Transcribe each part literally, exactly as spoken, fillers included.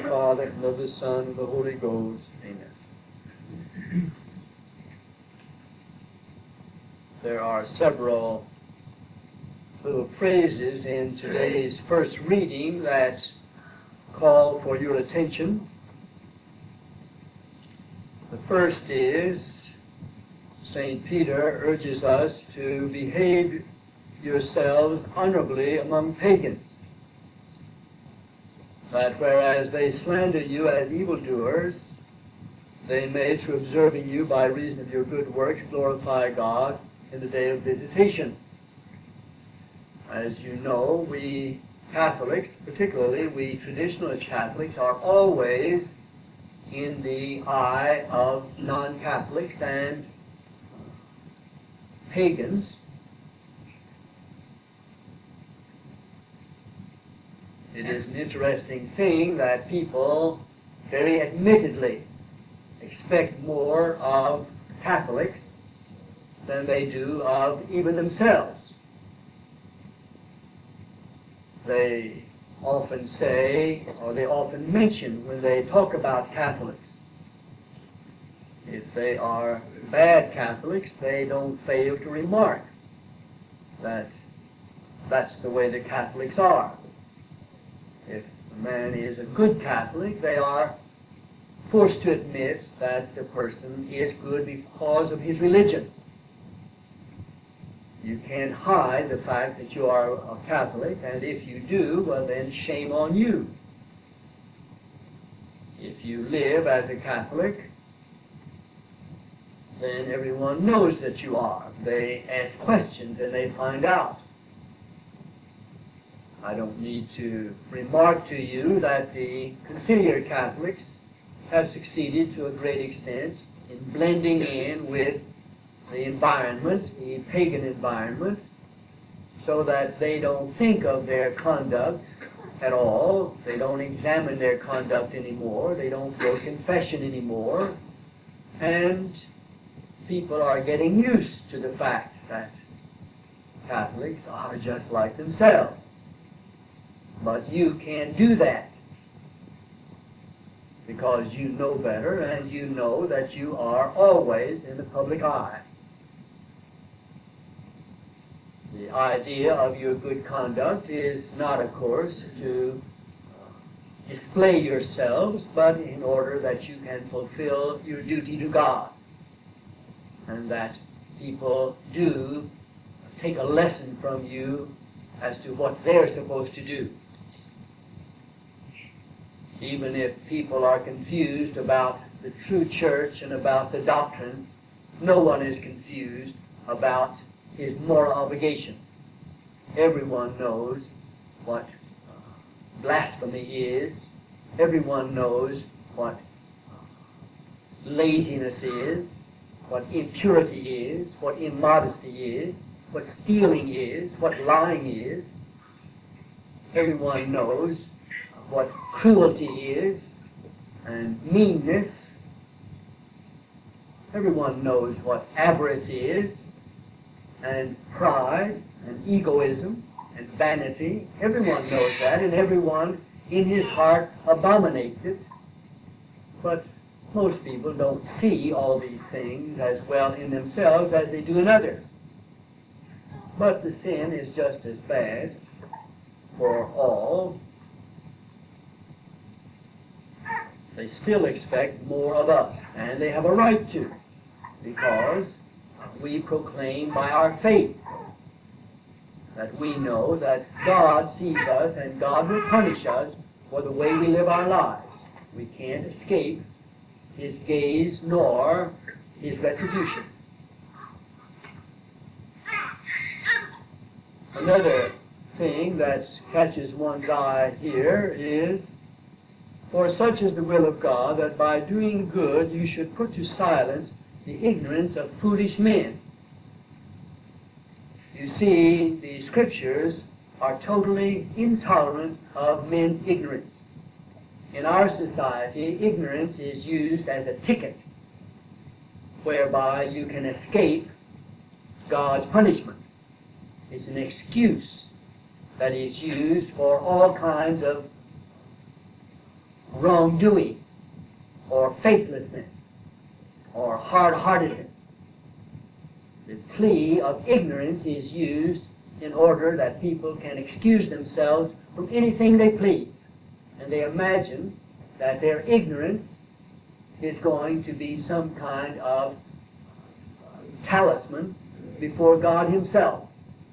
Father, and of the Son, and of the Holy Ghost. Amen. There are several little phrases in today's first reading that call for your attention. The first is, Saint Peter urges us to behave yourselves honorably among pagans, that whereas they slander you as evildoers, they may, through observing you by reason of your good works, glorify God in the day of visitation. As you know, we Catholics, particularly we traditionalist Catholics, are always in the eye of non-Catholics and pagans. It is an interesting thing that people very admittedly expect more of Catholics than they do of even themselves. They often say, or they often mention when they talk about Catholics, if they are bad Catholics, they don't fail to remark that that's the way the Catholics are. If a man is a good Catholic, they are forced to admit that the person is good because of his religion. You can't hide the fact that you are a Catholic, and if you do, well then shame on you. If you live as a Catholic, then everyone knows that you are. They ask questions and they find out. I don't need to remark to you that the conciliar Catholics have succeeded to a great extent in blending in with the environment, the pagan environment, so that they don't think of their conduct at all. They don't examine their conduct anymore. They don't go confession anymore. And people are getting used to the fact that Catholics are just like themselves. But you can't do that, because you know better, and you know that you are always in the public eye. The idea of your good conduct is not, of course, to display yourselves, but in order that you can fulfill your duty to God, and that people do take a lesson from you as to what they're supposed to do. Even if people are confused about the true church and about the doctrine, no one is confused about his moral obligation. Everyone knows what blasphemy is. Everyone knows what laziness is, what impurity is, what immodesty is, what stealing is, what lying is. Everyone knows what cruelty is and meanness. Everyone knows what avarice is and pride and egoism and vanity. Everyone knows that, and everyone in his heart abominates it. But most people don't see all these things as well in themselves as they do in others. But the sin is just as bad for all. They still expect more of us, and they have a right to, because we proclaim by our faith that we know that God sees us and God will punish us for the way we live our lives. We can't escape his gaze nor his retribution. Another thing that catches one's eye here is, for such is the will of God, that by doing good you should put to silence the ignorance of foolish men. You see, the Scriptures are totally intolerant of men's ignorance. In our society, ignorance is used as a ticket whereby you can escape God's punishment. It's an excuse that is used for all kinds of wrongdoing or faithlessness or hard-heartedness. The plea of ignorance is used in order that people can excuse themselves from anything they please. And they imagine that their ignorance is going to be some kind of talisman before God Himself.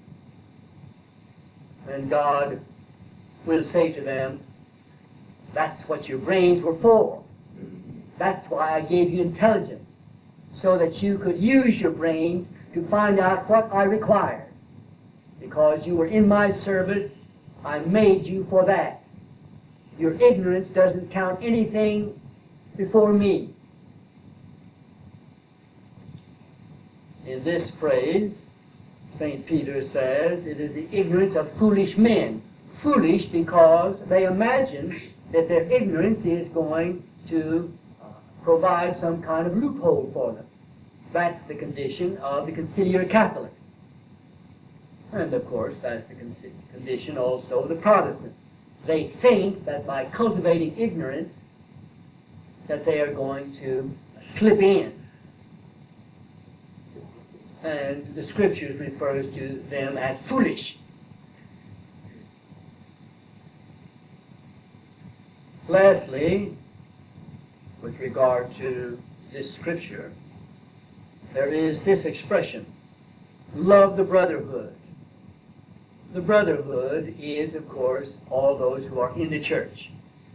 And God will say to them, that's what your brains were for. That's why I gave you intelligence, so that you could use your brains to find out what I required. Because you were in my service, I made you for that. Your ignorance doesn't count anything before me. In this phrase, Saint Peter says, it is the ignorance of foolish men. Foolish because they imagine that their ignorance is going to provide some kind of loophole for them. That's the condition of the conciliar Catholics. And of course, that's the condition also of the Protestants. They think that by cultivating ignorance, that they are going to slip in. And the Scriptures refers to them as foolish. Lastly, with regard to this Scripture, there is this expression, love the brotherhood. The brotherhood is, of course, all those who are in the church.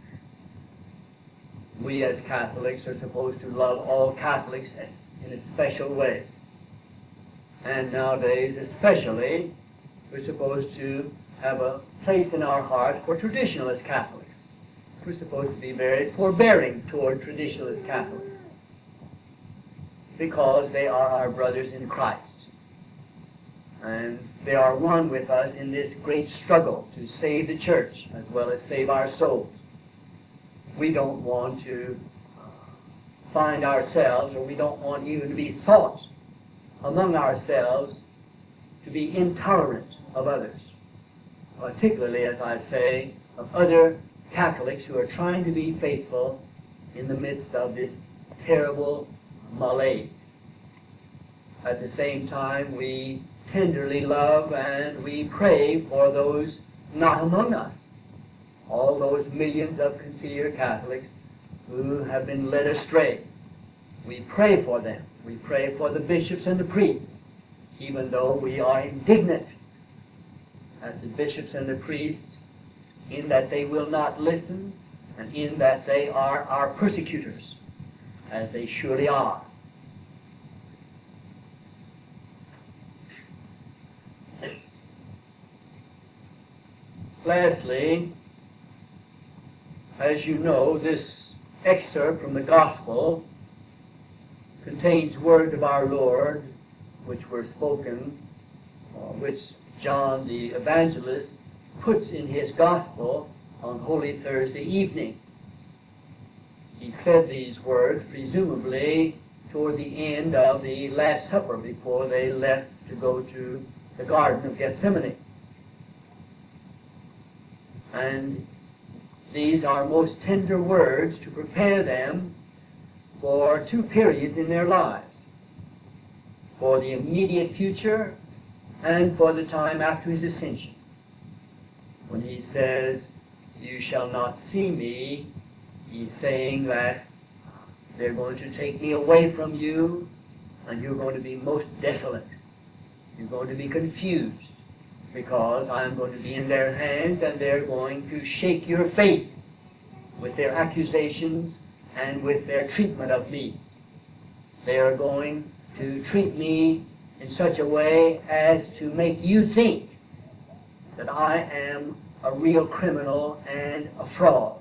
We as Catholics are supposed to love all Catholics as, in a special way. And nowadays, especially, we're supposed to have a place in our hearts for traditionalist Catholics. We're supposed to be very forbearing toward traditionalist Catholics because they are our brothers in Christ. And they are one with us in this great struggle to save the church as well as save our souls. We don't want to find ourselves, or we don't want even to be thought among ourselves to be intolerant of others, particularly, as I say, of other Catholics who are trying to be faithful in the midst of this terrible malaise. At the same time, we tenderly love and we pray for those not among us, all those millions of conciliar Catholics who have been led astray. We pray for them. We pray for the bishops and the priests, even though we are indignant at the bishops and the priests in that they will not listen and in that they are our persecutors, as they surely are. Lastly, as you know, this excerpt from the Gospel contains words of our Lord which were spoken, uh, which John the Evangelist puts in his Gospel on Holy Thursday evening. He said these words, presumably toward the end of the Last Supper, before they left to go to the Garden of Gethsemane. And these are most tender words to prepare them for two periods in their lives, for the immediate future and for the time after his ascension. When he says, "You shall not see me," he's saying that they're going to take me away from you and you're going to be most desolate. You're going to be confused, because I'm going to be in their hands and they're going to shake your faith with their accusations and with their treatment of me. They are going to treat me in such a way as to make you think that I am a real criminal and a fraud.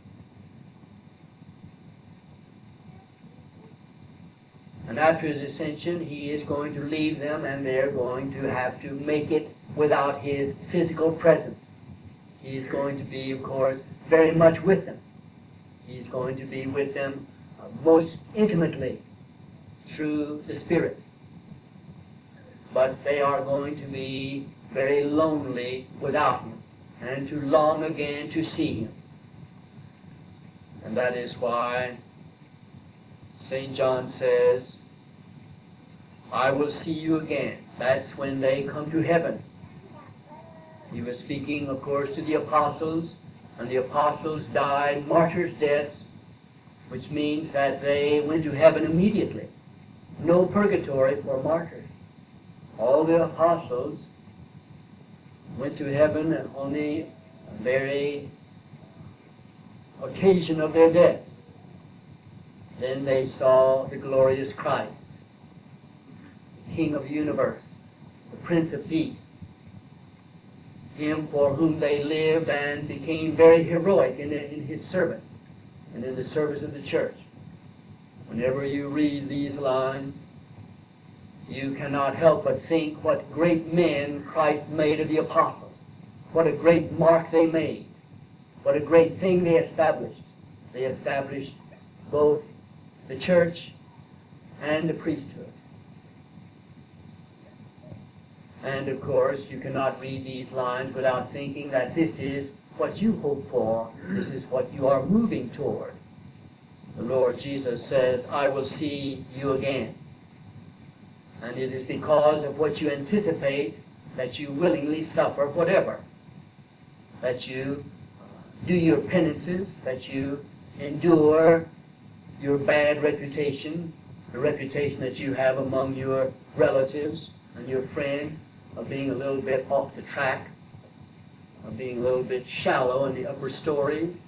And after his ascension, he is going to leave them, and they're going to have to make it without his physical presence. He's going to be, of course, very much with them. He's going to be with them uh, most intimately through the Spirit. But they are going to be very lonely without him, and to long again to see him. And that is why Saint John says, I will see you again. That's when they come to heaven. He was speaking, of course, to the apostles, and the apostles died martyrs' deaths, which means that they went to heaven immediately. No purgatory for martyrs. All the apostles went to heaven on the very occasion of their deaths. Then they saw the glorious Christ, the King of the universe, the Prince of Peace, him for whom they lived and became very heroic in, in his service and in the service of the church. Whenever you read these lines, you cannot help but think what great men Christ made of the apostles. What a great mark they made. What a great thing they established. They established both the church and the priesthood. And of course, you cannot read these lines without thinking that this is what you hope for. This is what you are moving toward. The Lord Jesus says, I will see you again. And it is because of what you anticipate that you willingly suffer whatever. That you do your penances, that you endure your bad reputation, the reputation that you have among your relatives and your friends of being a little bit off the track, of being a little bit shallow in the upper stories.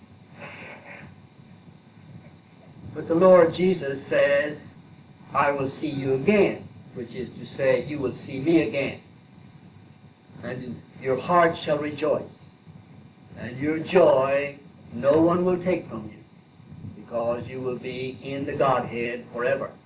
But the Lord Jesus says, I will see you again, which is to say, you will see me again. And your heart shall rejoice. And your joy no one will take from you, because you will be in the Godhead forever.